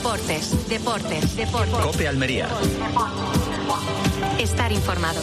Deportes. COPE Almería. Estar informado.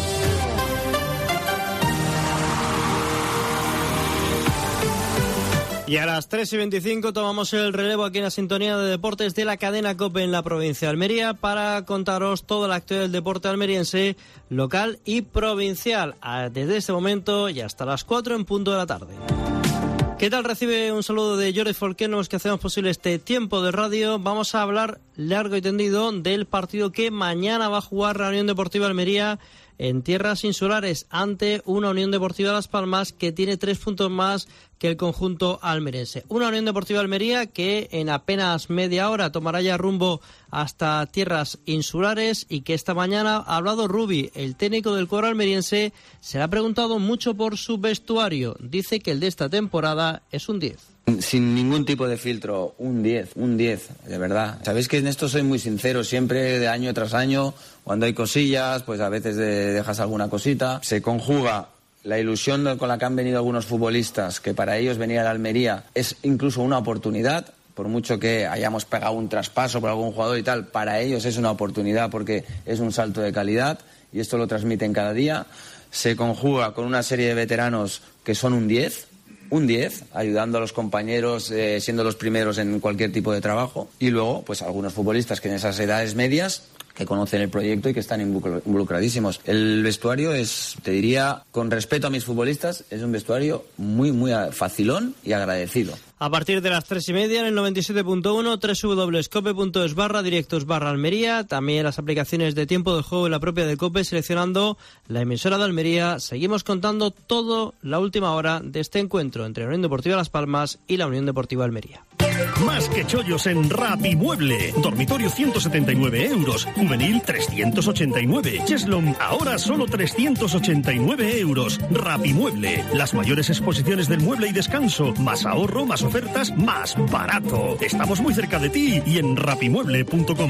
Y a las 3:25 tomamos el relevo aquí en la sintonía de deportes de la cadena COPE en la provincia de Almería para contaros toda la actualidad del deporte almeriense, local y provincial, desde este momento y hasta las 4 en punto de la tarde. ¿Qué tal? Recibe un saludo de Jordi Folqueno, los que hacemos posible este tiempo de radio. Vamos a hablar largo y tendido del partido que mañana va a jugar la Unión Deportiva Almería en tierras insulares ante una Unión Deportiva Las Palmas que tiene 3 puntos más que el conjunto almeriense. Una Unión Deportiva Almería que en apenas media hora tomará ya rumbo hasta tierras insulares y que esta mañana ha hablado Rubi, el técnico del cuadro almeriense. Se le ha preguntado mucho por su vestuario. Dice que el de esta temporada es un 10. Sin ningún tipo de filtro, un 10, de verdad. Sabéis que en esto soy muy sincero, siempre de año tras año, cuando hay cosillas, pues a veces dejas alguna cosita. Se conjuga la ilusión con la que han venido algunos futbolistas, que para ellos venir a la Almería es incluso una oportunidad, por mucho que hayamos pegado un traspaso por algún jugador y tal, para ellos es una oportunidad porque es un salto de calidad y esto lo transmiten cada día. Se conjuga con una serie de veteranos que son un 10, ayudando a los compañeros, siendo los primeros en cualquier tipo de trabajo. Y luego, pues algunos futbolistas que en esas edades medias, que conocen el proyecto y que están involucradísimos. El vestuario es, te diría, con respeto a mis futbolistas, es un vestuario muy, muy facilón y agradecido. A partir de las 3:30 en el 97.1, www.cope.es/directos/Almería, también las aplicaciones de tiempo de juego en la propia de COPE, seleccionando la emisora de Almería. Seguimos contando todo la última hora de este encuentro entre la Unión Deportiva Las Palmas y la Unión Deportiva Almería. Más que chollos en Rapimueble. Dormitorio 179 euros. Juvenil 389. Cheslom ahora solo 389 euros. Rapimueble. Las mayores exposiciones del mueble y descanso. Más ahorro, más ofertas, más barato. Estamos muy cerca de ti y en rapimueble.com.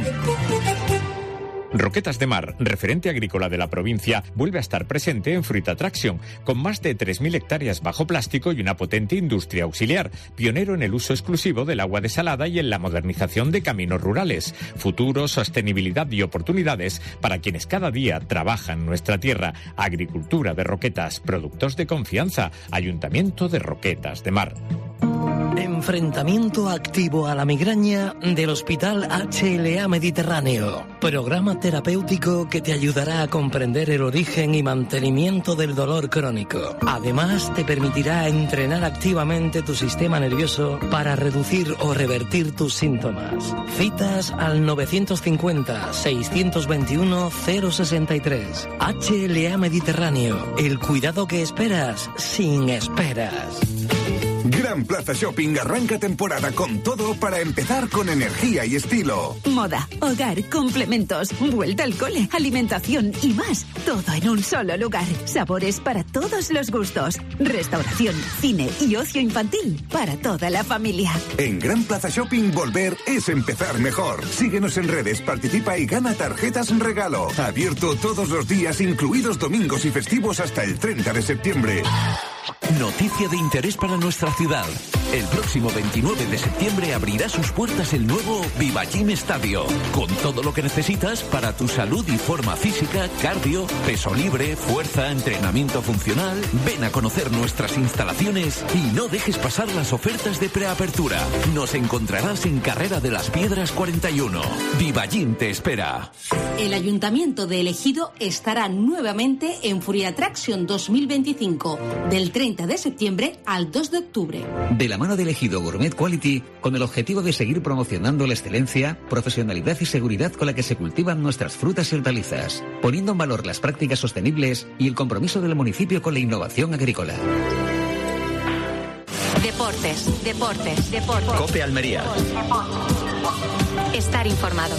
Roquetas de Mar, referente agrícola de la provincia, vuelve a estar presente en Fruit Attraction, con más de 3.000 hectáreas bajo plástico y una potente industria auxiliar, pionero en el uso exclusivo del agua desalada y en la modernización de caminos rurales. Futuro, sostenibilidad y oportunidades para quienes cada día trabajan en nuestra tierra. Agricultura de Roquetas, productos de confianza, Ayuntamiento de Roquetas de Mar. Enfrentamiento activo a la migraña del Hospital HLA Mediterráneo. Programa terapéutico que te ayudará a comprender el origen y mantenimiento del dolor crónico. Además, te permitirá entrenar activamente tu sistema nervioso para reducir o revertir tus síntomas. Citas al 950-621-063. HLA Mediterráneo. El cuidado que esperas sin esperas. Gran Plaza Shopping arranca temporada con todo para empezar con energía y estilo. Moda, hogar, complementos, vuelta al cole, alimentación y más. Todo en un solo lugar. Sabores para todos los gustos. Restauración, cine y ocio infantil para toda la familia. En Gran Plaza Shopping volver es empezar mejor. Síguenos en redes, participa y gana tarjetas en regalo. Abierto todos los días, incluidos domingos y festivos hasta el 30 de septiembre. Noticia de interés para nuestra ciudad. El próximo 29 de septiembre abrirá sus puertas el nuevo Viva Gym Estadio, con todo lo que necesitas para tu salud y forma física, cardio, peso libre, fuerza, entrenamiento funcional. Ven a conocer nuestras instalaciones y no dejes pasar las ofertas de preapertura. Nos encontrarás en Carrera de las Piedras 41. Viva Gym te espera. El Ayuntamiento de El Ejido estará nuevamente en Fruit Attraction 2025, del 30 de septiembre al 2 de octubre. De la mano del Ejido Gourmet Quality, con el objetivo de seguir promocionando la excelencia, profesionalidad y seguridad con la que se cultivan nuestras frutas y hortalizas, poniendo en valor las prácticas sostenibles y el compromiso del municipio con la innovación agrícola. Deportes. COPE Almería. Estar informado.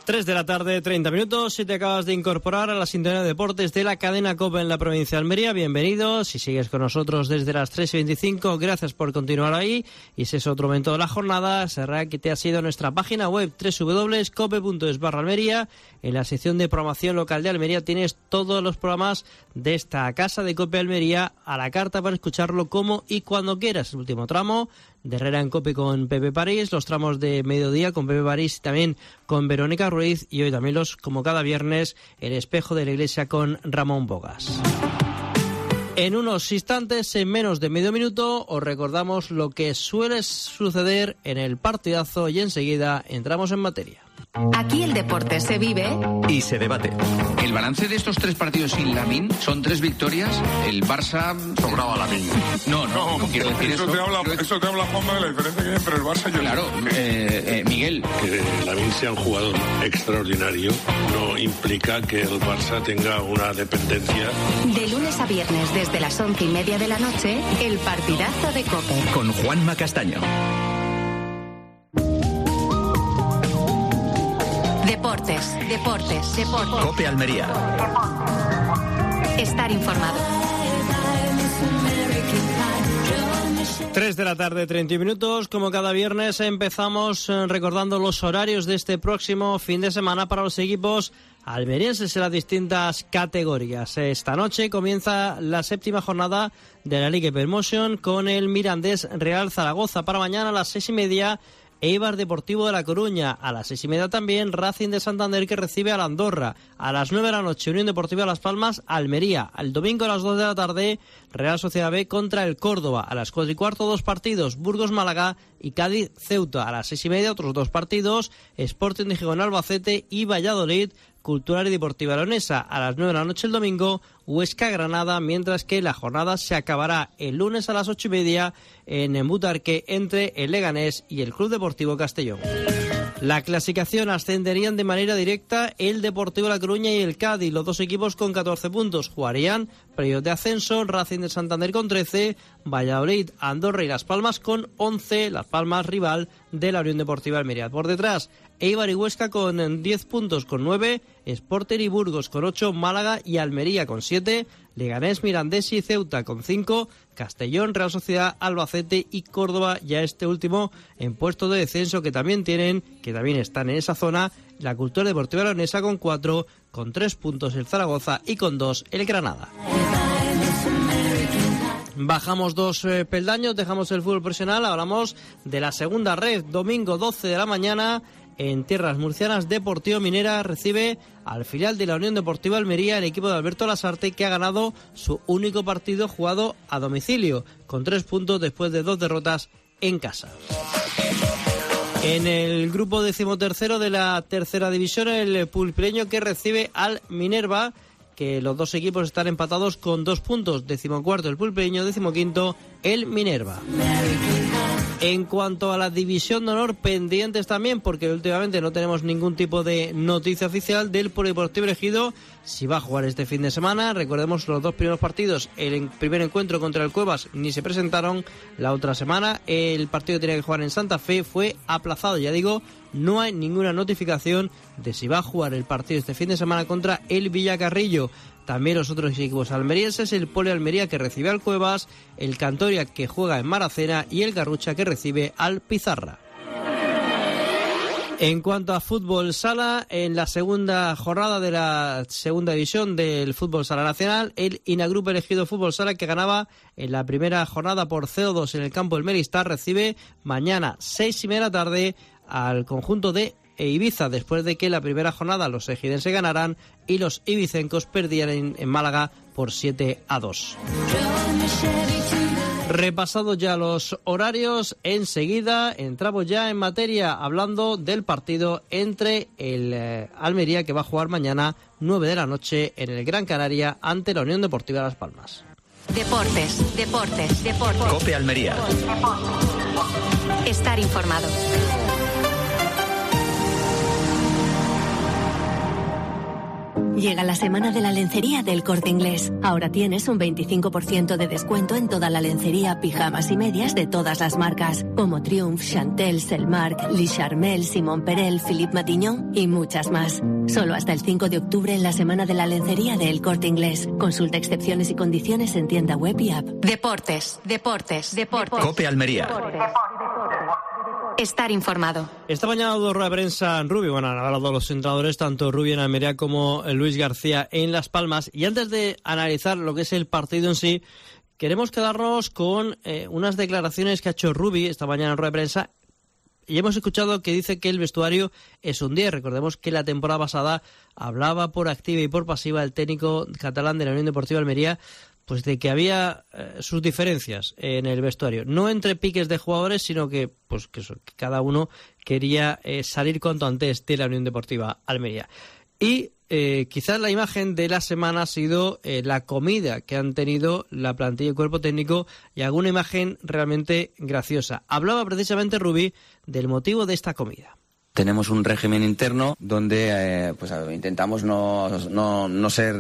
3 de la tarde, 30 minutos. Si te acabas de incorporar a la sintonía de deportes de la cadena COPE en la provincia de Almería, bienvenido. Si sigues con nosotros desde las 3:25, gracias por continuar ahí. Y si es otro momento de la jornada, será que te has ido a nuestra página web www.cope.es/Almería. En la sección de programación local de Almería tienes todos los programas de esta casa de COPE Almería a la carta para escucharlo como y cuando quieras. El último tramo de Herrera en COPE con Pepe París, los tramos de mediodía con Pepe París y también con Verónica Ruiz, y hoy también como cada viernes, El Espejo de la Iglesia con Ramón Bogas. En unos instantes, en menos de medio minuto, os recordamos lo que suele suceder en el partidazo y enseguida entramos en materia. Aquí el deporte se vive y se debate. El balance de estos 3 partidos sin Lamine son 3 victorias. El Barça sobraba a Lamine. No quiero decir eso. Eso te habla, Juanma, de la diferencia que hay entre el Barça y el... Claro, Miguel. Que Lamine sea un jugador extraordinario no implica que el Barça tenga una dependencia. De lunes a viernes desde las 11:30 de la noche, el partidazo de COPE. Con Juanma Castaño. Deportes. COPE Almería. Estar informado. 3 de la tarde, 30 minutos. Como cada viernes empezamos recordando los horarios de este próximo fin de semana para los equipos almerienses en las distintas categorías. Esta noche comienza la 7ª jornada de la Liga Promotion con el Mirandés Real Zaragoza. Para mañana a las 6:30, Eibar Deportivo de La Coruña. A las 6:30 también Racing de Santander, que recibe a la Andorra. A las 9 de la noche Unión Deportiva Las Palmas, Almería. El domingo a las 2 de la tarde Real Sociedad B contra el Córdoba. A las 4:15 2 partidos, Burgos Málaga y Cádiz Ceuta. A las 6:30 otros 2 partidos, Sporting de Gijón Albacete y Valladolid Cultural y Deportiva Leonesa. A las 9 de la noche el domingo, Huesca Granada, mientras que la jornada se acabará el lunes a las 8:30 en Butarque entre el Leganés y el Club Deportivo Castellón. La clasificación: ascenderían de manera directa el Deportivo La Coruña y el Cádiz, los dos equipos con 14 puntos. Jugarían playoff de ascenso, Racing de Santander con 13, Valladolid, Andorra y Las Palmas con 11, Las Palmas rival de la Unión Deportiva Almería. Por detrás, Eibar y Huesca con 10 puntos con 9, Sporting y Burgos con 8, Málaga y Almería con 7, Leganés, Mirandés y Ceuta con 5, Castellón, Real Sociedad, Albacete y Córdoba, ya este último en puesto de descenso, que también están en esa zona, la Cultura Deportiva Leonesa con 4, con 3 puntos el Zaragoza y con 2 el Granada. Bajamos 2 peldaños, dejamos el fútbol profesional, hablamos de la segunda red. Domingo 12 de la mañana, en tierras murcianas, Deportivo Minera recibe al filial de la Unión Deportiva Almería, el equipo de Alberto Lasarte, que ha ganado su único partido jugado a domicilio, con 3 puntos después de 2 derrotas en casa. En el grupo 13º de la tercera división, el pulpileño, que recibe al Minerva, que los dos equipos están empatados con 2 puntos, 14º el pulpeño, 15º el Minerva. En cuanto a la división de honor, pendientes también, porque últimamente no tenemos ningún tipo de noticia oficial del Polideportivo Ejido, si va a jugar este fin de semana. Recordemos los 2 primeros partidos, el primer encuentro contra el Cuevas ni se presentaron. La otra semana el partido que tenía que jugar en Santa Fe fue aplazado. Ya digo, no hay ninguna notificación de si va a jugar el partido este fin de semana contra el Villacarrillo. También los otros equipos almerienses, el Poli Almería, que recibe al Cuevas, el Cantoria, que juega en Maracena, y el Garrucha, que recibe al Pizarra. En cuanto a fútbol sala, en la segunda jornada de la segunda división del fútbol sala nacional, el Inagrupo Ejido Fútbol Sala, que ganaba en la primera jornada por 0-2 en el campo del Melistar, recibe mañana 6:30 de la tarde al conjunto de Ibiza, después de que la primera jornada los ejidenses ganaran y los ibicencos perdieran en Málaga por 7-2. Repasados ya los horarios, enseguida entramos ya en materia hablando del partido entre el Almería, que va a jugar mañana 9 de la noche en el Gran Canaria ante la Unión Deportiva Las Palmas. Deportes. COPE Almería. Estar informado. Llega la semana de la lencería del Corte Inglés. Ahora tienes un 25% de descuento en toda la lencería, pijamas y medias de todas las marcas, como Triumph, Chantel, Selmark, Le Charmel, Simon Perel, Philippe Matignon y muchas más. Solo hasta el 5 de octubre en la semana de la lencería del Corte Inglés. Consulta excepciones y condiciones en tienda web y app. Deportes. COPE Almería. Estar informado. Esta mañana ha dado rueda de prensa en Rubí. Bueno, han hablado los entrenadores, tanto Rubí en Almería como Luis García en Las Palmas. Y antes de analizar lo que es el partido en sí, queremos quedarnos con unas declaraciones que ha hecho Rubí esta mañana en rueda de prensa. Y hemos escuchado que dice que el vestuario es un 10. Recordemos que la temporada pasada hablaba por activa y por pasiva el técnico catalán de la Unión Deportiva Almería, pues de que había sus diferencias en el vestuario, no entre piques de jugadores, sino que cada uno quería salir cuanto antes de la Unión Deportiva Almería. Y quizás la imagen de la semana ha sido la comida que han tenido la plantilla y cuerpo técnico, y alguna imagen realmente graciosa. Hablaba precisamente Rubí del motivo de esta comida. Tenemos un régimen interno donde intentamos no ser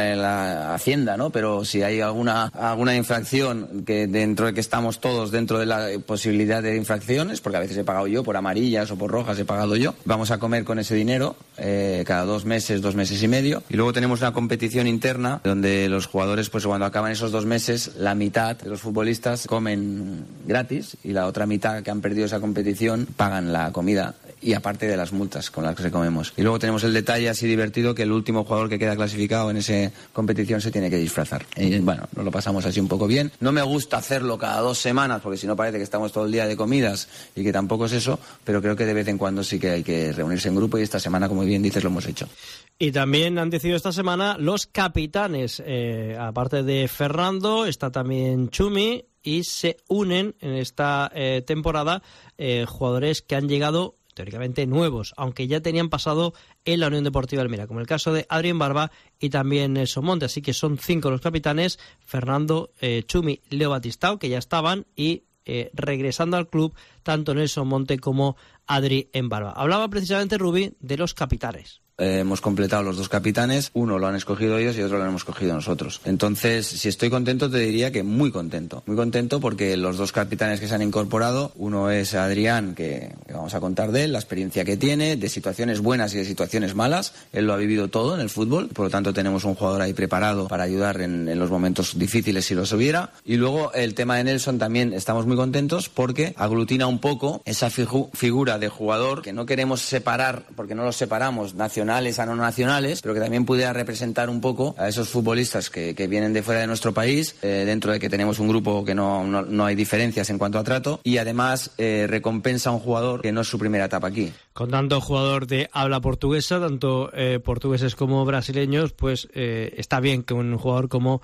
la Hacienda, ¿no? Pero si hay alguna infracción que dentro de que estamos todos dentro de la posibilidad de infracciones, porque a veces he pagado yo por amarillas o por rojas, he pagado yo, vamos a comer con ese dinero cada 2 meses y medio. Y luego tenemos una competición interna donde los jugadores, pues cuando acaban esos 2 meses, la mitad de los futbolistas comen gratis y la otra mitad que han perdido esa competición pagan la comida, y aparte de las multas con las que comemos. Y luego tenemos el detalle así divertido que el último jugador que queda clasificado en esa competición se tiene que disfrazar. Y bueno, nos lo pasamos así un poco bien. No me gusta hacerlo cada 2 semanas porque si no parece que estamos todo el día de comidas y que tampoco es eso, pero creo que de vez en cuando sí que hay que reunirse en grupo, y esta semana, como bien dices, lo hemos hecho. Y también han decidido esta semana los capitanes. Aparte de Fernando, está también Chumi, y se unen en esta temporada jugadores que han llegado teóricamente nuevos, aunque ya tenían pasado en la Unión Deportiva Almería, como el caso de Adrián Barba y también Nelson Monte. Así que son 5 los capitanes: Fernando, Chumi, Leo Batistao, que ya estaban, y regresando al club tanto Nelson Monte como Adri en Barba. Hablaba precisamente Rubí de los capitanes. Hemos completado los 2 capitanes, uno lo han escogido ellos y otro lo hemos escogido nosotros. Entonces, si estoy contento, te diría que muy contento porque los 2 capitanes que se han incorporado, uno es Adrián, que vamos a contar de él, la experiencia que tiene, de situaciones buenas y de situaciones malas. Él lo ha vivido todo en el fútbol, por lo tanto tenemos un jugador ahí preparado para ayudar en los momentos difíciles si los hubiera. Y luego el tema de Nelson también estamos muy contentos porque aglutina un poco esa figura de jugador que no queremos separar, porque no los separamos, nacionales a no nacionales, pero que también pudiera representar un poco a esos futbolistas que vienen de fuera de nuestro país, dentro de que tenemos un grupo que no hay diferencias en cuanto a trato, y además recompensa a un jugador que no es su primera etapa aquí. Con tanto jugador de habla portuguesa, tanto portugueses como brasileños, pues está bien que un jugador como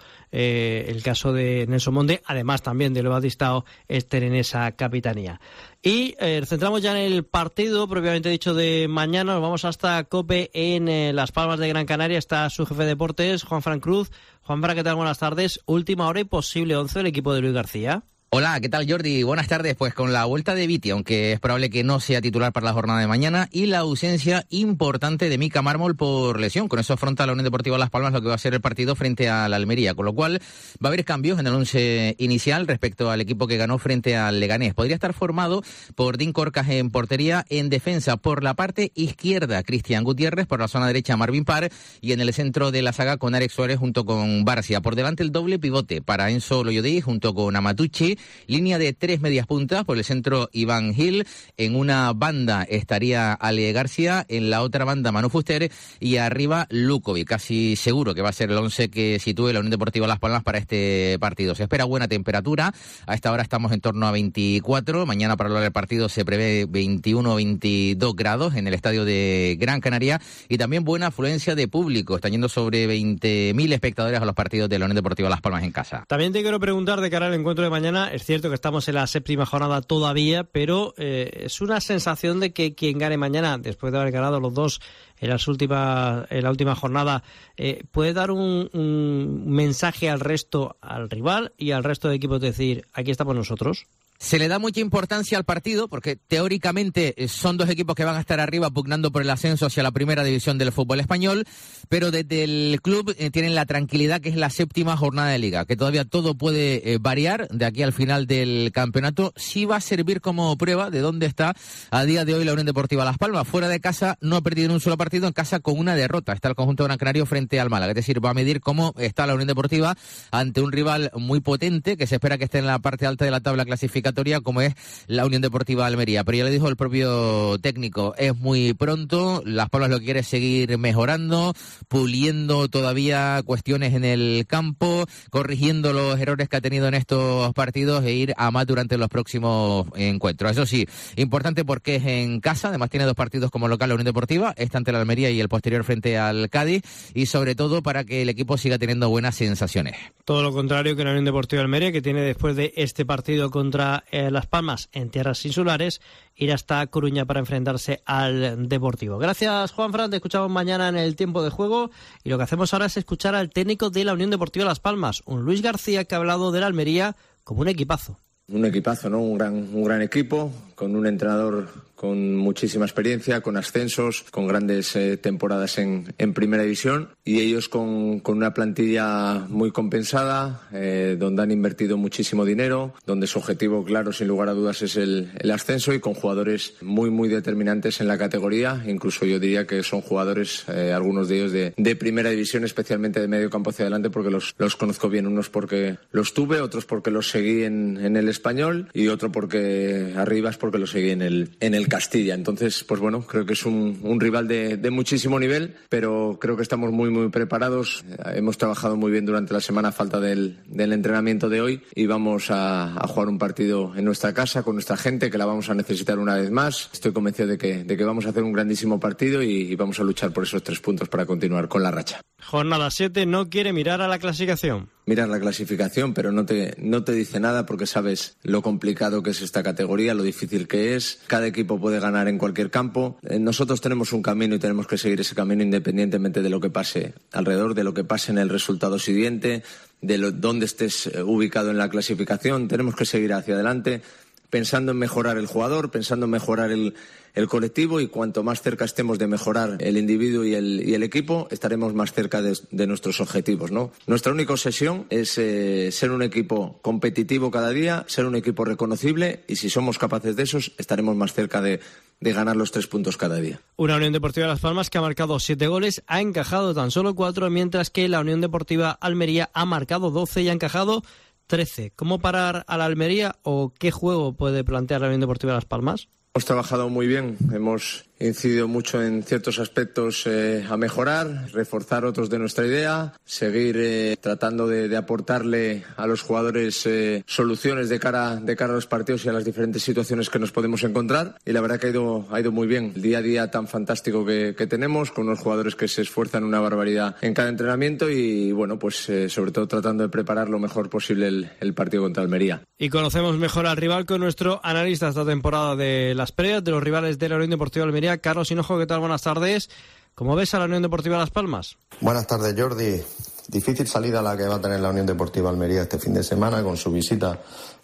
el caso de Nelson Monte, además también de Leo Batistao, estén en esa capitanía. Y centramos ya en el partido propiamente dicho de mañana. Nos vamos hasta COPE en Las Palmas de Gran Canaria. Está su jefe de deportes, Juanfran Cruz. Juanfran, ¿qué tal? Buenas tardes. Última hora y posible 11 del equipo de Luis García. Hola, ¿qué tal, Jordi? Buenas tardes. Pues con la vuelta de Viti, aunque es probable que no sea titular para la jornada de mañana, y la ausencia importante de Mika Mármol por lesión. Con eso afronta la Unión Deportiva Las Palmas lo que va a ser el partido frente a la Almería, con lo cual va a haber cambios en el 11 inicial respecto al equipo que ganó frente al Leganés. Podría estar formado por Dean Corcas en portería, en defensa por la parte izquierda Cristian Gutiérrez, por la zona derecha Marvin Parr, y en el centro de la saga con Alex Suárez junto con Barcia. Por delante el doble pivote para Enzo Loyodí junto con Amatucci. Línea de 3 medias puntas, por el centro Iván Gil, en una banda estaría Ale García, en la otra banda Manu Fuster y arriba Lukovic. Casi seguro que va a ser el 11 que sitúe la Unión Deportiva Las Palmas para este partido. Se espera buena temperatura, a esta hora estamos en torno a 24, mañana para hablar del partido se prevé 21 o 22 grados en el estadio de Gran Canaria, y también buena afluencia de público, están yendo sobre 20.000 espectadores a los partidos de la Unión Deportiva Las Palmas en casa. También te quiero preguntar de cara al encuentro de mañana. Es cierto que estamos en la 7ª jornada todavía, pero es una sensación de que quien gane mañana, después de haber ganado los 2 en la última jornada, puede dar un mensaje al resto, al rival y al resto de equipos, decir, aquí estamos nosotros. Se le da mucha importancia al partido porque teóricamente son dos equipos que van a estar arriba pugnando por el ascenso hacia la primera división del fútbol español, pero desde el club tienen la tranquilidad que es la 7ª jornada de liga, que todavía todo puede variar de aquí al final del campeonato. Sí va a servir como prueba de dónde está a día de hoy la Unión Deportiva Las Palmas. Fuera de casa no ha perdido en un solo partido, en casa con una derrota. Está el conjunto de Gran Canaria frente al Málaga, es decir, va a medir cómo está la Unión Deportiva ante un rival muy potente que se espera que esté en la parte alta de la tabla clasificatoria, como es la Unión Deportiva Almería. Pero ya le dijo el propio técnico, es muy pronto, Las Palmas lo que quiere es seguir mejorando, puliendo todavía cuestiones en el campo, corrigiendo los errores que ha tenido en estos partidos e ir a más durante los próximos encuentros. Eso sí, importante porque es en casa, además tiene 2 partidos como local la Unión Deportiva, esta ante la Almería y el posterior frente al Cádiz, y sobre todo para que el equipo siga teniendo buenas sensaciones. Todo lo contrario que la Unión Deportiva Almería, que tiene después de este partido contra Las Palmas en tierras insulares, ir hasta Coruña para enfrentarse al Deportivo. Gracias, Juanfran, te escuchamos mañana en el tiempo de juego, y lo que hacemos ahora es escuchar al técnico de la Unión Deportiva Las Palmas, un Luis García que ha hablado de la Almería como un equipazo. Un equipazo, ¿no? Un gran equipo, con un entrenador con muchísima experiencia, con ascensos, con grandes temporadas en primera división, y ellos con una plantilla muy compensada, donde han invertido muchísimo dinero, donde su objetivo claro sin lugar a dudas es el ascenso, y con jugadores muy determinantes en la categoría. Incluso yo diría que son jugadores, algunos de ellos de primera división, especialmente de medio campo hacia adelante, porque los conozco bien, unos porque los tuve, otros porque los seguí en el Español, y otro porque arriba es porque los seguí en el Castilla. Entonces, pues bueno, creo que es un rival de muchísimo nivel, pero creo que estamos muy preparados. Hemos trabajado muy bien durante la semana a falta del entrenamiento de hoy, y vamos a jugar un partido en nuestra casa con nuestra gente, que la vamos a necesitar una vez más. Estoy convencido de que vamos a hacer un grandísimo partido y vamos a luchar por esos 3 puntos para continuar con la racha. Jornada 7, no quiere mirar a la clasificación. Miras la clasificación, pero no te dice nada, porque sabes lo complicado que es esta categoría, lo difícil que es. Cada equipo puede ganar en cualquier campo. Nosotros tenemos un camino y tenemos que seguir ese camino independientemente de lo que pase alrededor, de lo que pase en el resultado siguiente, de dónde estés ubicado en la clasificación. Tenemos que seguir hacia adelante, pensando en mejorar el jugador, pensando en mejorar el colectivo, y cuanto más cerca estemos de mejorar el individuo y el equipo, estaremos más cerca de nuestros objetivos, ¿no? Nuestra única obsesión es ser un equipo competitivo cada día, ser un equipo reconocible, y si somos capaces de eso, estaremos más cerca de ganar los 3 puntos cada día. Una Unión Deportiva Las Palmas que ha marcado 7 goles, ha encajado tan solo 4, mientras que la Unión Deportiva Almería ha marcado 12 y ha encajado 13. ¿Cómo parar a la Almería, o qué juego puede plantear la Unión Deportiva Las Palmas? Hemos trabajado muy bien, hemos incidido mucho en ciertos aspectos a mejorar, reforzar otros de nuestra idea, seguir tratando de aportarle a los jugadores soluciones de cara a los partidos y a las diferentes situaciones que nos podemos encontrar, y la verdad que ha ido muy bien. El día a día tan fantástico que tenemos, con unos jugadores que se esfuerzan una barbaridad en cada entrenamiento, y bueno, pues sobre todo tratando de preparar lo mejor posible el partido contra Almería. Y conocemos mejor al rival con nuestro analista esta temporada de las previas de los rivales de la Unión Deportiva Almería, Carlos Hinojo. ¿Qué tal? Buenas tardes. ¿Cómo ves a la Unión Deportiva Las Palmas? Buenas tardes, Jordi. Difícil salida la que va a tener la Unión Deportiva Almería este fin de semana, con su visita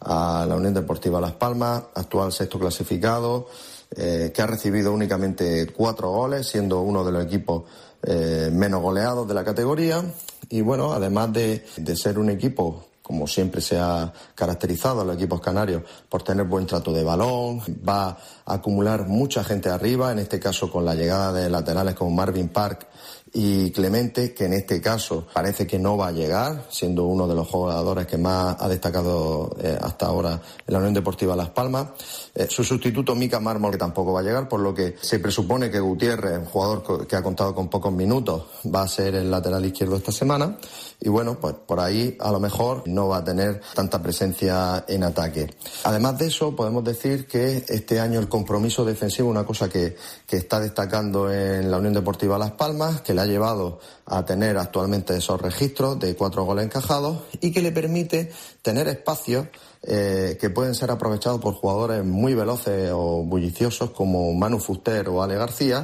a la Unión Deportiva Las Palmas, actual 6º clasificado, que ha recibido únicamente 4 goles, siendo uno de los equipos menos goleados de la categoría. Y bueno, además de ser un equipo, como siempre se ha caracterizado a los equipos canarios, por tener buen trato de balón, va a acumular mucha gente arriba, en este caso con la llegada de laterales como Marvin Park y Clemente, que en este caso parece que no va a llegar, siendo uno de los jugadores que más ha destacado hasta ahora en la Unión Deportiva Las Palmas. Su sustituto, Mika Mármol, que tampoco va a llegar, por lo que se presupone que Gutiérrez, un jugador que ha contado con pocos minutos, va a ser el lateral izquierdo esta semana. Y bueno, pues por ahí a lo mejor no va a tener tanta presencia en ataque. Además de eso, podemos decir que este año el compromiso defensivo, una cosa que está destacando en la Unión Deportiva Las Palmas, que le ha llevado a tener actualmente esos registros de 4 goles encajados, y que le permite tener espacios que pueden ser aprovechados por jugadores muy veloces o bulliciosos como Manu Fuster o Ale García,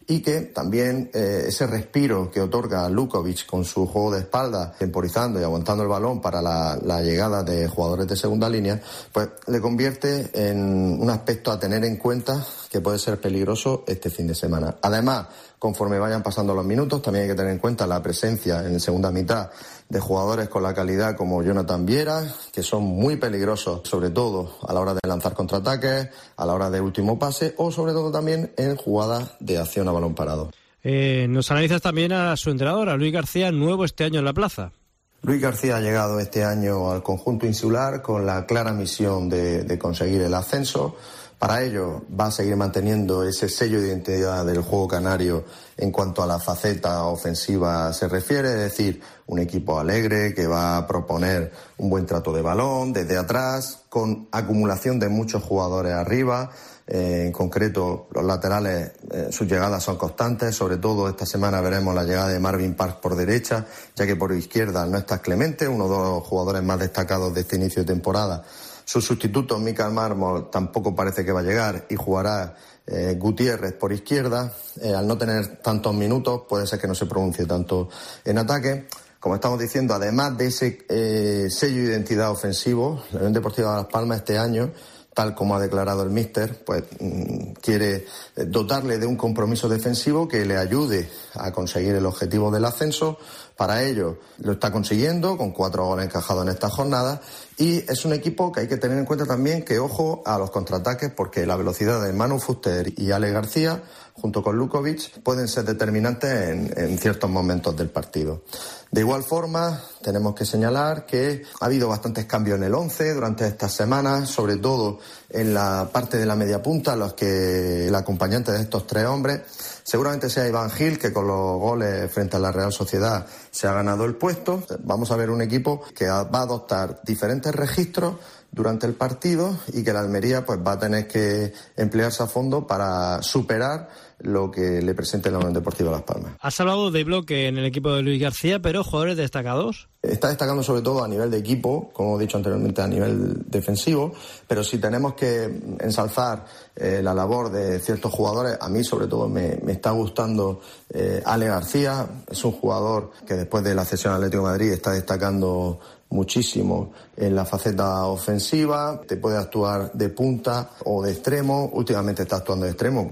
y que también ese respiro que otorga Lukovic con su juego de espalda, temporizando y aguantando el balón para la llegada de jugadores de segunda línea, pues le convierte en un aspecto a tener en cuenta que puede ser peligroso este fin de semana. Además, conforme vayan pasando los minutos, también hay que tener en cuenta la presencia en la segunda mitad de jugadores con la calidad como Jonathan Viera, que son muy peligrosos, sobre todo a la hora de lanzar contraataques, a la hora de último pase o sobre todo también en jugadas de acción a balón parado. Nos analizas también a su entrenador, a Luis García, nuevo este año en la plaza. Luis García ha llegado este año al conjunto insular con la clara misión de conseguir el ascenso. Para ello va a seguir manteniendo ese sello de identidad del juego canario en cuanto a la faceta ofensiva se refiere, es decir, un equipo alegre que va a proponer un buen trato de balón desde atrás, con acumulación de muchos jugadores arriba. En concreto, los laterales, sus llegadas son constantes, sobre todo esta semana veremos la llegada de Marvin Parks por derecha, ya que por izquierda no está Clemente, uno de los jugadores más destacados de este inicio de temporada. Su sustituto, Michael Marmol, tampoco parece que va a llegar y jugará Gutiérrez por izquierda. Al no tener tantos minutos, puede ser que no se pronuncie tanto en ataque. Como estamos diciendo, además de ese sello de identidad ofensivo, la Unión Deportiva Las Palmas este año, tal como ha declarado el míster, pues quiere dotarle de un compromiso defensivo que le ayude a conseguir el objetivo del ascenso. Para ello lo está consiguiendo con 4 goles encajados en esta jornada y es un equipo que hay que tener en cuenta también que ojo a los contraataques porque la velocidad de Manu Fuster y Ale García junto con Lukovic pueden ser determinantes en ciertos momentos del partido. De igual forma, tenemos que señalar que ha habido bastantes cambios en el 11 durante estas semanas, sobre todo en la parte de la media punta, los que el acompañante de estos 3 hombres seguramente sea Iván Gil, que con los goles frente a la Real Sociedad se ha ganado el puesto. Vamos a ver un equipo que va a adoptar diferentes registros durante el partido y que la Almería pues va a tener que emplearse a fondo para superar lo que le presente la Unión Deportiva Las Palmas. Has hablado de bloque en el equipo de Luis García, pero jugadores destacados. Está destacando sobre todo a nivel de equipo, como he dicho anteriormente, a nivel defensivo, pero si tenemos que ensalzar la labor de ciertos jugadores, a mí sobre todo me está gustando Ale García. Es un jugador que después de la cesión al Atlético de Madrid está destacando muchísimo en la faceta ofensiva, te puede actuar de punta o de extremo, últimamente está actuando de extremo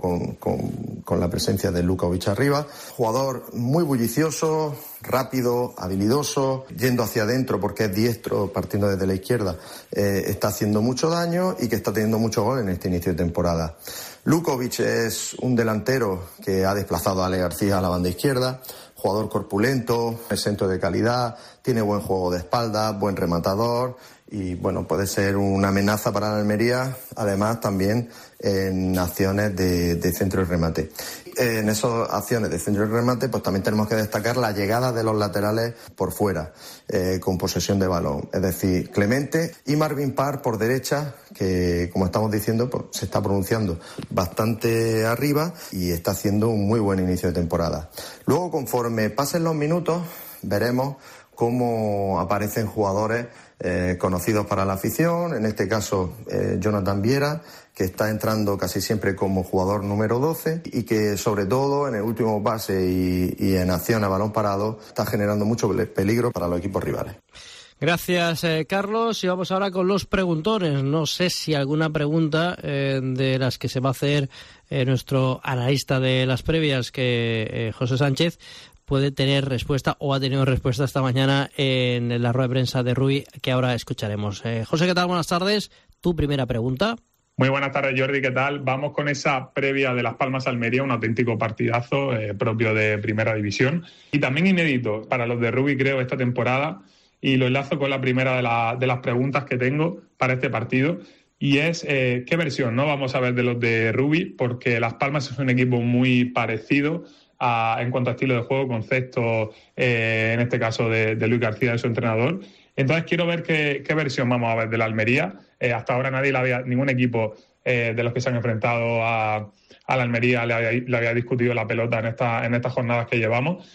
con la presencia de Lukovic arriba, jugador muy bullicioso, rápido, habilidoso, yendo hacia adentro porque es diestro, partiendo desde la izquierda, está haciendo mucho daño y que está teniendo mucho gol en este inicio de temporada. Lukovic es un delantero que ha desplazado a Ale García a la banda izquierda, jugador corpulento, centro de calidad, tiene buen juego de espalda, buen rematador y bueno, puede ser una amenaza para la Almería, además también en acciones de centro y remate. En esas acciones de centro y remate pues también tenemos que destacar la llegada de los laterales por fuera, con posesión de balón, es decir, Clemente y Marvin Parks por derecha, que como estamos diciendo pues se está pronunciando bastante arriba y está haciendo un muy buen inicio de temporada. Luego, conforme pasen los minutos, veremos cómo aparecen jugadores conocidos para la afición, en este caso Jonathan Viera, que está entrando casi siempre como jugador número 12 y que sobre todo en el último pase y en acción a balón parado está generando mucho peligro para los equipos rivales. Gracias, Carlos. Y vamos ahora con los preguntones. No sé si alguna pregunta de las que se va a hacer nuestro analista de las previas, que José Sánchez, puede tener respuesta o ha tenido respuesta esta mañana en la rueda de prensa de Rui, que ahora escucharemos. José, ¿qué tal? Buenas tardes. Tu primera pregunta. Muy buenas tardes, Jordi, ¿qué tal? Vamos con esa previa de Las Palmas Almería, un auténtico partidazo propio de Primera División y también inédito para los de Rui, creo, esta temporada, y lo enlazo con la primera de las preguntas que tengo para este partido, y es ¿qué versión no vamos a ver de los de Rui? Porque Las Palmas es un equipo muy parecido en cuanto a estilo de juego, concepto, en este caso de Luis García, de su entrenador. Entonces quiero ver qué versión vamos a ver de la Almería. Hasta ahora ningún equipo de los que se han enfrentado a la Almería le había discutido la pelota en estas jornadas que llevamos.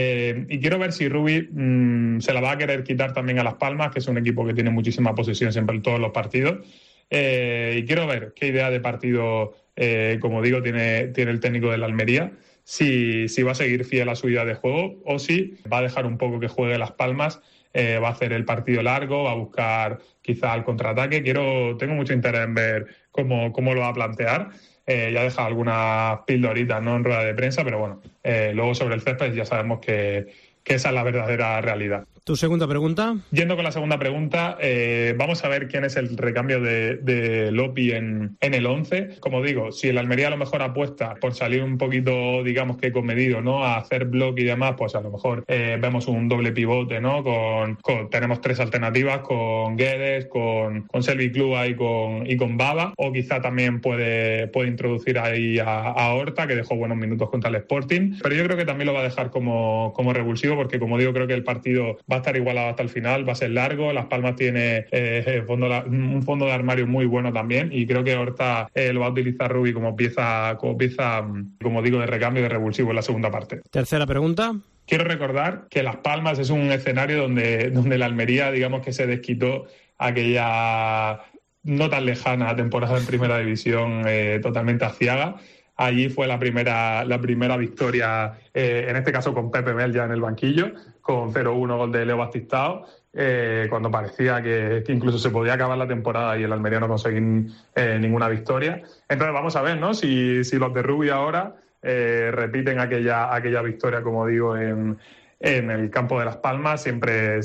Y quiero ver si Rubí se la va a querer quitar también a Las Palmas, que es un equipo que tiene muchísima posesión siempre en todos los partidos. Y quiero ver qué idea de partido, como digo, tiene el técnico de la Almería. si va a seguir fiel a su idea de juego o si va a dejar un poco que juegue Las Palmas, va a hacer el partido largo, va a buscar quizá el contraataque. Tengo mucho interés en ver cómo lo va a plantear. Ya ha dejado algunas pildoritas, ¿no?, en rueda de prensa, pero bueno, luego sobre el césped ya sabemos que esa es la verdadera realidad. ¿Tu segunda pregunta? Yendo con la segunda pregunta, vamos a ver quién es el recambio de Lopi en el 11. Como digo, si el Almería a lo mejor apuesta por salir un poquito, digamos que comedido, ¿no?, a hacer bloque y demás, pues a lo mejor vemos un doble pivote, ¿no? Tenemos 3 alternativas con Guedes, con Selvi Clua y con Baba, o quizá también puede introducir ahí a Horta, que dejó buenos minutos contra el Sporting, pero yo creo que también lo va a dejar como revulsivo, porque como digo, creo que el partido va a estar igualado hasta el final, va a ser largo. Las Palmas tiene un fondo de armario muy bueno también, y creo que Horta lo va a utilizar Rubi como pieza, como digo, de recambio, de revulsivo en la segunda parte. Tercera pregunta. Quiero recordar que Las Palmas es un escenario donde la Almería, digamos que se desquitó aquella no tan lejana temporada en Primera División, totalmente aciaga. Allí fue la primera victoria, en este caso con Pepe Mel ya en el banquillo, con 0-1 gol de Leo Bastistao, cuando parecía que incluso se podía acabar la temporada y el Almería no conseguía ninguna victoria. Entonces vamos a ver, ¿no?, si los de Rubi ahora repiten aquella victoria, como digo, en el campo de Las Palmas, siempre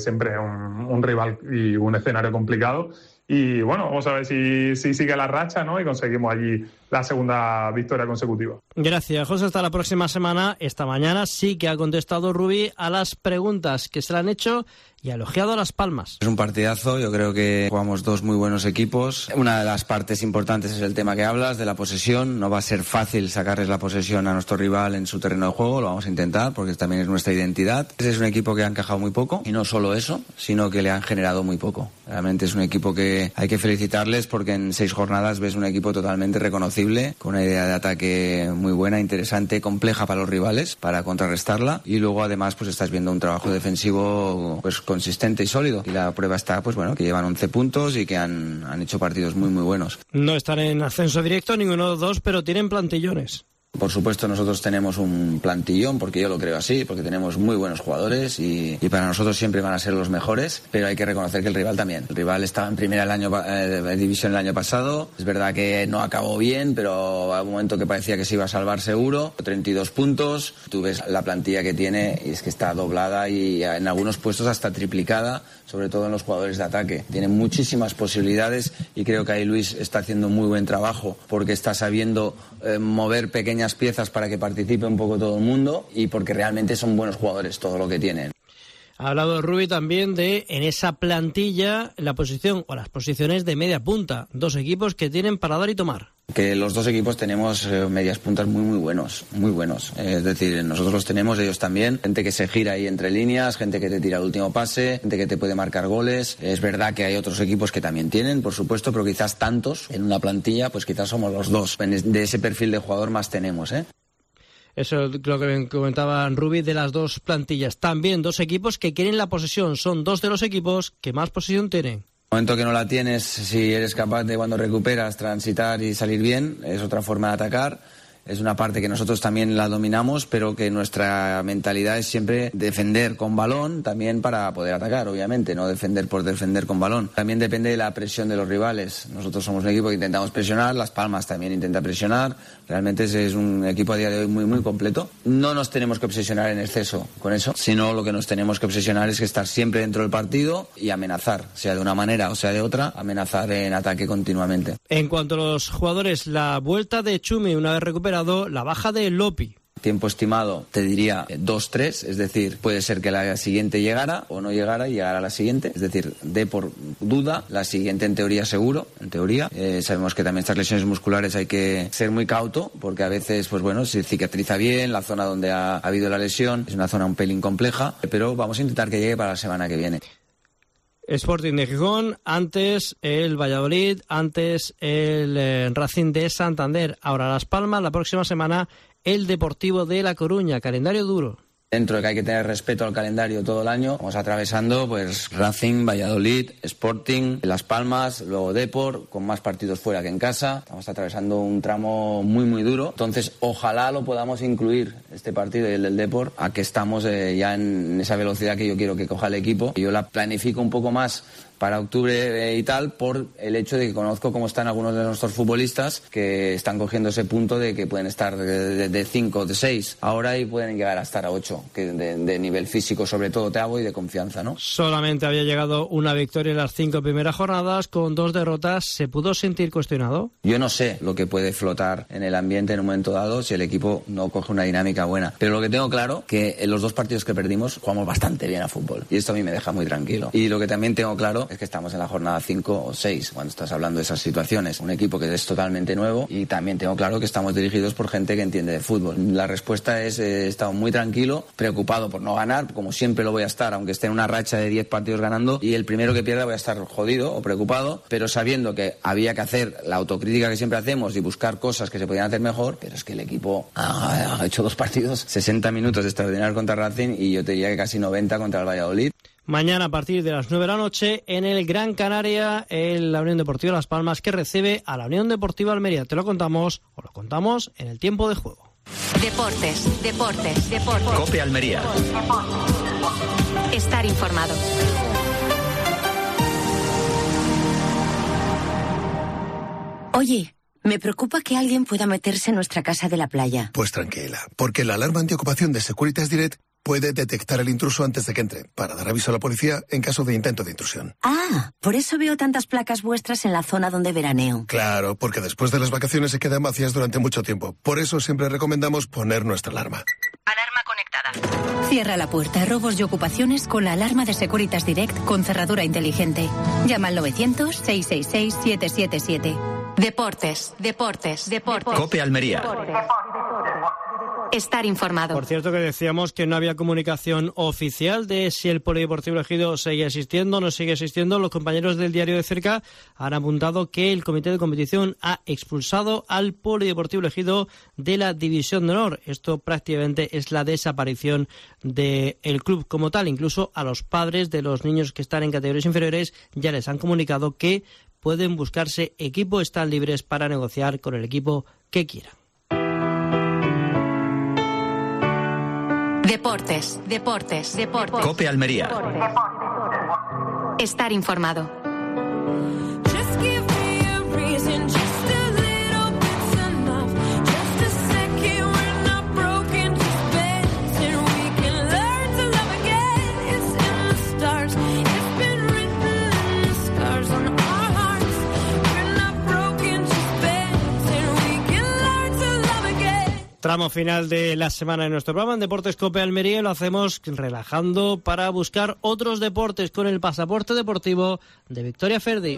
un rival y un escenario complicado. Y bueno, vamos a ver si sigue la racha, ¿no?, y conseguimos allí la segunda victoria consecutiva. Gracias, José. Hasta la próxima semana. Esta mañana sí que ha contestado Rubi a las preguntas que se le han hecho y ha elogiado a Las Palmas. Es un partidazo, yo creo que jugamos 2 muy buenos equipos. Una de las partes importantes es el tema que hablas, de la posesión. No va a ser fácil sacarles la posesión a nuestro rival en su terreno de juego, lo vamos a intentar porque también es nuestra identidad. Es un equipo que ha encajado muy poco, y no solo eso, sino que le han generado muy poco. Realmente es un equipo que hay que felicitarles, porque en 6 jornadas ves un equipo totalmente reconocible, con una idea de ataque muy buena, interesante, compleja para los rivales, para contrarrestarla, y luego además pues estás viendo un trabajo defensivo pues consistente y sólido, y la prueba está pues bueno, que llevan 11 puntos y que han hecho partidos muy muy buenos. No están en ascenso directo ninguno de los dos, pero tienen plantillones. Por supuesto, nosotros tenemos un plantillón, porque yo lo creo así, porque tenemos muy buenos jugadores y para nosotros siempre van a ser los mejores, pero hay que reconocer que el rival también. El rival estaba en primera división el año pasado, es verdad que no acabó bien, pero a un momento que parecía que se iba a salvar seguro. 32 puntos, tú ves la plantilla que tiene y es que está doblada y en algunos puestos hasta triplicada, sobre todo en los jugadores de ataque. Tiene muchísimas posibilidades y creo que ahí Luis está haciendo muy buen trabajo, porque está sabiendo mover pequeñas piezas para que participe un poco todo el mundo, y porque realmente son buenos jugadores todo lo que tienen. Ha hablado Rubi también de, en esa plantilla, la posición o las posiciones de media punta. 2 equipos que tienen para dar y tomar. Que los 2 equipos tenemos medias puntas muy buenos, muy buenos. Es decir, nosotros los tenemos, ellos también. Gente que se gira ahí entre líneas, gente que te tira el último pase, gente que te puede marcar goles. Es verdad que hay otros equipos que también tienen, por supuesto, pero quizás tantos en una plantilla, pues quizás somos los 2. De ese perfil de jugador más tenemos, Eso es lo que comentaba Rubi de las 2 plantillas. También 2 equipos que quieren la posesión. Son 2 de los equipos que más posesión tienen. En el momento que no la tienes, si eres capaz de, cuando recuperas, transitar y salir bien, es otra forma de atacar. Es una parte que nosotros también la dominamos, pero que nuestra mentalidad es siempre defender con balón, también para poder atacar, obviamente, no defender por defender con balón. También depende de la presión de los rivales. Nosotros somos un equipo que intentamos presionar, Las Palmas también intenta presionar. Realmente es un equipo a día de hoy muy completo. No nos tenemos que obsesionar en exceso con eso, sino lo que nos tenemos que obsesionar es que estar siempre dentro del partido y amenazar, sea de una manera o sea de otra, amenazar en ataque continuamente. En cuanto a los jugadores, la vuelta de Chumi una vez recuperado, la baja de Lopi. Tiempo estimado, te diría 2-3, es decir, puede ser que la siguiente llegara o no llegara y llegara la siguiente, es decir, de por duda, la siguiente en teoría seguro, en teoría. Sabemos que también estas lesiones musculares hay que ser muy cauto, porque a veces, pues bueno, se cicatriza bien la zona donde ha habido la lesión, es una zona un pelín compleja, pero vamos a intentar que llegue para la semana que viene. Sporting de Gijón, antes el Valladolid, antes el Racing de Santander, ahora Las Palmas, la próxima semana el Deportivo de La Coruña, calendario duro. Dentro de que hay que tener respeto al calendario todo el año, vamos atravesando pues Racing, Valladolid, Sporting, Las Palmas, luego Depor, con más partidos fuera que en casa. Estamos atravesando un tramo muy muy duro. Entonces ojalá lo podamos incluir, este partido y el del Depor, a que estamos ya en esa velocidad que yo quiero que coja el equipo. Yo la planifico un poco más para octubre y tal, por el hecho de que conozco cómo están algunos de nuestros futbolistas que están cogiendo ese punto de que pueden estar de 5, de 6 ahora y pueden llegar a estar a 8, que de nivel físico sobre todo te hago y de confianza, ¿no? Solamente había llegado una victoria en las 5 primeras jornadas, con 2 derrotas. ¿Se pudo sentir cuestionado? Yo no sé lo que puede flotar en el ambiente en un momento dado si el equipo no coge una dinámica buena, pero lo que tengo claro que en los 2 partidos que perdimos jugamos bastante bien a fútbol y esto a mí me deja muy tranquilo. Y lo que también tengo claro es que estamos en la jornada 5 o 6 cuando estás hablando de esas situaciones. Un equipo que es totalmente nuevo y también tengo claro que estamos dirigidos por gente que entiende de fútbol. La respuesta es he estado muy tranquilo, preocupado por no ganar, como siempre lo voy a estar, aunque esté en una racha de 10 partidos ganando y el primero que pierda voy a estar jodido o preocupado, pero sabiendo que había que hacer la autocrítica que siempre hacemos y buscar cosas que se podían hacer mejor, pero es que el equipo ha hecho 2 partidos, 60 minutos de extraordinario contra Racing y yo te diría que casi 90 contra el Valladolid. Mañana a partir de las 9 de la noche en el Gran Canaria, en la Unión Deportiva Las Palmas, que recibe a la Unión Deportiva Almería. Te lo contamos en el tiempo de juego. Deportes. COPE Almería. Estar informado. Oye, me preocupa que alguien pueda meterse en nuestra casa de la playa. Pues tranquila, porque la alarma antiocupación de Securitas Direct puede detectar el intruso antes de que entre, para dar aviso a la policía en caso de intento de intrusión. Ah, por eso veo tantas placas vuestras en la zona donde veraneo. Claro, porque después de las vacaciones se quedan vacías durante mucho tiempo. Por eso siempre recomendamos poner nuestra alarma. Alarma conectada. Cierra la puerta a robos y ocupaciones con la alarma de Securitas Direct con cerradura inteligente. Llama al 900-666-777. Deportes. COPE Almería. Estar informado. Por cierto que decíamos que no había comunicación oficial de si el Polideportivo Ejido sigue existiendo o no sigue existiendo. Los compañeros del Diario de Cerca han apuntado que el comité de competición ha expulsado al Polideportivo Ejido de la División de Honor. Esto prácticamente es la desaparición del club como tal. Incluso a los padres de los niños que están en categorías inferiores ya les han comunicado que pueden buscarse equipo, están libres para negociar con el equipo que quieran. Deportes. COPE Almería. Estar informado. Tramo final de la semana de nuestro programa en Deportes COPE Almería, y lo hacemos relajando para buscar otros deportes con el pasaporte deportivo de Victoria Ferdi.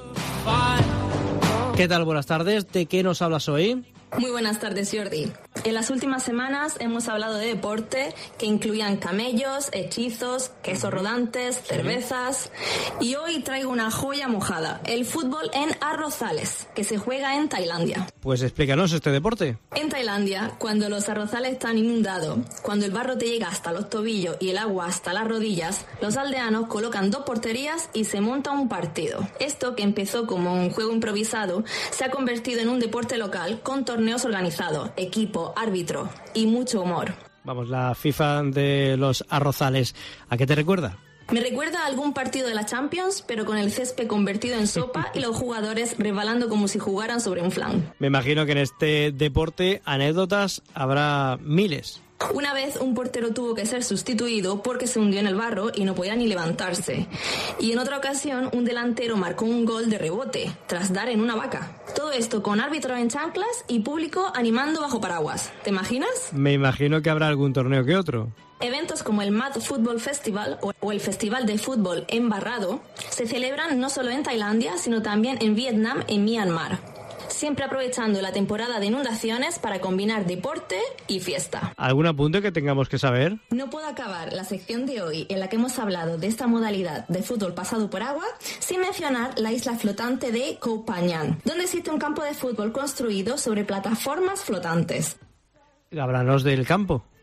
¿Qué tal? Buenas tardes. ¿De qué nos hablas hoy? Muy buenas tardes, Jordi. En las últimas semanas hemos hablado de deporte que incluían camellos, hechizos, quesos rodantes, cervezas, y hoy traigo una joya mojada, el fútbol en arrozales, que se juega en Tailandia. Pues explícanos este deporte. En Tailandia, cuando los arrozales están inundados, cuando el barro te llega hasta los tobillos y el agua hasta las rodillas, los aldeanos colocan 2 porterías y se monta un partido. Esto, que empezó como un juego improvisado, se ha convertido en un deporte local con torneos organizados, equipo, árbitro y mucho humor. Vamos, la FIFA de los arrozales, ¿a qué te recuerda? Me recuerda a algún partido de la Champions, pero con el césped convertido en sopa y los jugadores resbalando como si jugaran sobre un flan. Me imagino que en este deporte anécdotas habrá miles. Una vez un portero tuvo que ser sustituido porque se hundió en el barro y no podía ni levantarse. Y en otra ocasión un delantero marcó un gol de rebote tras dar en una vaca. Todo esto con árbitros en chanclas y público animando bajo paraguas. ¿Te imaginas? Me imagino que habrá algún torneo que otro. Eventos como el Mad Football Festival o el Festival de Fútbol Embarrado se celebran no solo en Tailandia, sino también en Vietnam y Myanmar. Siempre aprovechando la temporada de inundaciones para combinar deporte y fiesta. ¿Algún apunte que tengamos que saber? No puedo acabar la sección de hoy en la que hemos hablado de esta modalidad de fútbol pasado por agua sin mencionar la isla flotante de Koh Phangan, donde existe un campo de fútbol construido sobre plataformas flotantes. Háblanos del campo. Esta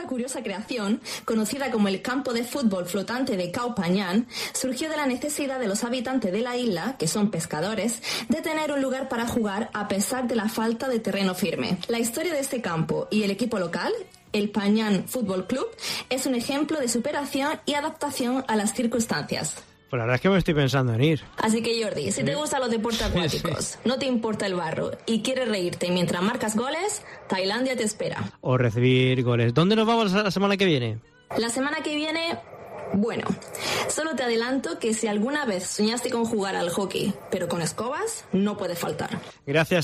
Esta curiosa creación, conocida como el campo de fútbol flotante de Khao Phangan, surgió de la necesidad de los habitantes de la isla, que son pescadores, de tener un lugar para jugar a pesar de la falta de terreno firme. La historia de este campo y el equipo local, el Phangan Football Club, es un ejemplo de superación y adaptación a las circunstancias. Pues la verdad es que me estoy pensando en ir. Así que Jordi, si te gustan los deportes acuáticos, no te importa el barro y quieres reírte mientras marcas goles, Tailandia te espera. O recibir goles. ¿Dónde nos vamos la semana que viene? La semana que viene, bueno, solo te adelanto que si alguna vez soñaste con jugar al hockey, pero con escobas, no puede faltar. Gracias.